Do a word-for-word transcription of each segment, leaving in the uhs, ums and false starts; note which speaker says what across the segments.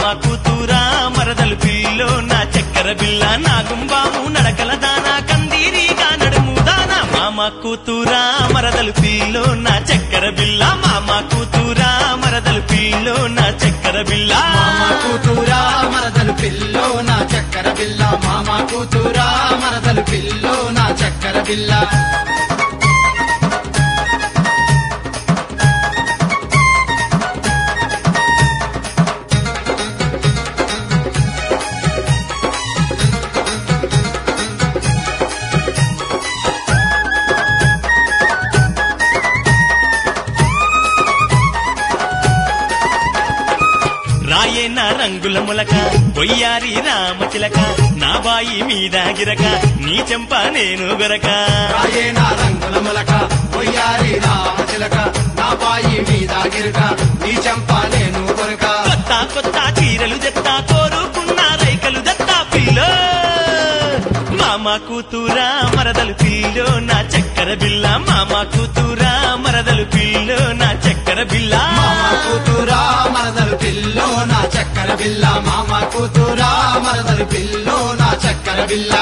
Speaker 1: కూతురా మరదలు పిల్లో నా చక్కెర బిల్ల నాగుంబాము నడకల దానా కందీరిగా నడుము దానా మామ కూతురా మరదలు పిల్లో నా చక్కెర బిల్ల మామ కూతురా మరదలు పిల్లో నా చక్కెర బిల్ల
Speaker 2: మామ కూతురా మరదలు పిల్లో నా చక్కెర బిల్ల మామ కూతురా మరదలు పిల్లో నా చక్కెర బిల్ల
Speaker 1: రాయేనా రంగుల ములక బొయ్యారి రామచిలక నా బాయి మీద గిరక నీ చెంప నేను గొరక
Speaker 2: రాయేనా రంగుల ములక బొయ్యారి రామచిలక నా బాయి మీద గిరక నీ చెంప నేను కొరక
Speaker 1: కొత్త కొత్త చీరలు జత్తా కోరుకున్న రైకలు దత్తా పిల్లో మామ కూతురా మరదలు పిల్లో నా చక్కెర బిల్ల మామ కూతురా మరదలు పిల్లో నా చక్కెర బిల్ల
Speaker 2: మామ కూతురా మరదలు పిల్లో నా చక్కెర బిల్ల మామ కూతురా మరదలు పిల్లో నా చక్కెర బిల్ల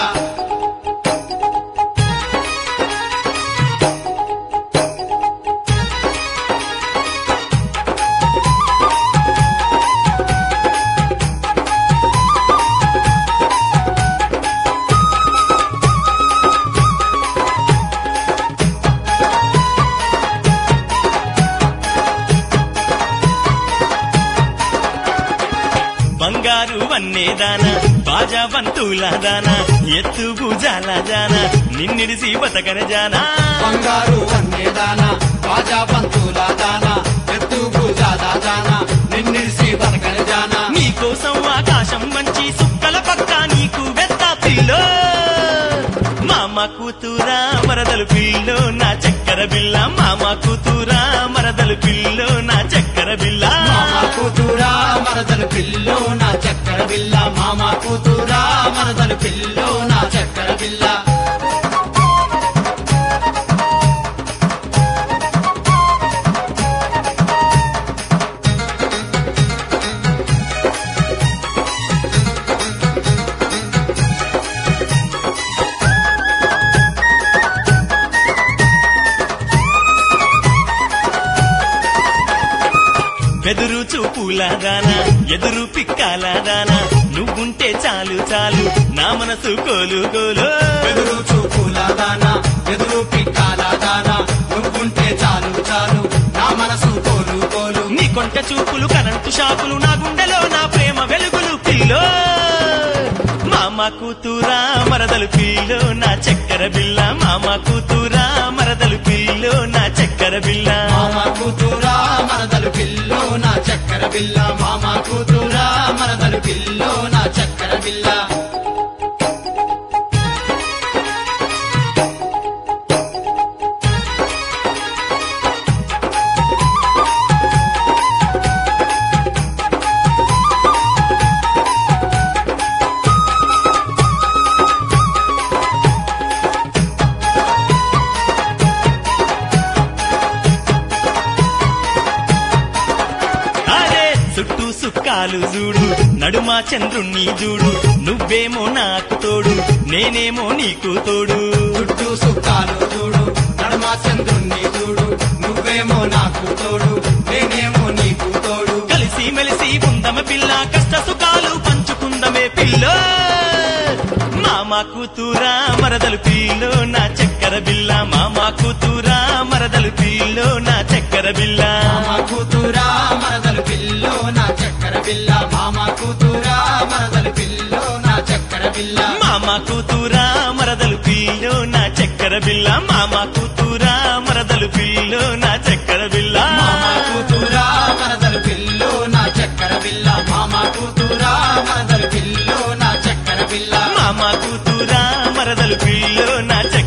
Speaker 1: బంగారు వన్నేదానా బాజా బంతుల దానా ఎత్తు భుజాల జానా నిన్నిడిసి బతకన జానా
Speaker 2: బంగారు వన్నేదానా బాజా పంతుల దానా ఎత్తు భుజాల దానా నిన్నిడిసి బతకని జానా
Speaker 1: నీకోసం ఆకాశం మంచి సుక్కల పక్క నీకు వెత్త పిల్లో మామ కూతురా మరదలు పిల్లో నా చక్కెర బిల్ల మామ కూతురా మరదలు పిల్లో నా చక్కెర బిల్ల
Speaker 2: మామ కూతురా మరదలు పిల్లో నా చక్కెర బిల్ల మామ కూతురా మరదలు పిల్లో నా చక్కెర బిల్ల
Speaker 1: ఎదురు చూపుల దానా ఎదురు పిక్కాల దానా నువ్వుంటే చాలు చాలు నా మనసు కోలు కోలు
Speaker 2: ఎదురు చూపుల దానా ఎదురు పిక్కాల దానా నువ్వుంటే చాలు చాలు నా మనసు కోలు కోలు
Speaker 1: నీ కొంట చూపులు కరెంటు షాకులు నా గుండెలో నా ప్రేమ వెలుగులు పిల్లో మామ కూతురా మరదలు పిల్లో నా చక్కెర బిల్ల మామ కూతురా మరదలు పిల్లో నా చక్కెర బిల్ల
Speaker 2: మామ కూతురా మరదలు పిల్లో నా చక్కెర బిల్ల మామ కూతురా మరదలు పిల్లో నా చక్కెర బిల్ల
Speaker 1: అరే చుట్టూ సుక్కాలు చూడు నడుమా చంద్రుణ్ణి చూడు నువ్వేమో నాకు తోడు నేనేమో నీకు తోడు
Speaker 2: చుట్టూ సుఖాలు చూడు నడమా చంద్రుణ్ణి చూడు నువ్వేమో నాకు తోడు నేనేమో నీకు తోడు
Speaker 1: కలిసి మెలిసి ఉందమ పిల్ల కష్ట సుఖాలు పంచుకుందమే పిల్లో మామ కూతురా మరదలు పిల్లో నా చక్కెర బిల్ల మామ కూతురా మరదలు పిల్లో నా చక్కెర బిల్ల
Speaker 2: మామ కూతురా మరదలు పిల్లో నా చక్కెర బిల్ల మామ కూతురా మరదలు పిల్లో నా చక్కెర బిల్ల
Speaker 1: మామ కూతురా మరదలు పిల్లో నా చక్కెర బిల్ల మామ కూతురా మరదలు పిల్లో నా చక్కెర బిల్ల
Speaker 2: మామ కూతురా మరదలు పిల్లో నా చక్కెర బిల్ల మామ కూతురా మరదలు పిల్లో నా చక్కెర బిల్ల
Speaker 1: మామ కూతురా మరదలు పిల్లో నా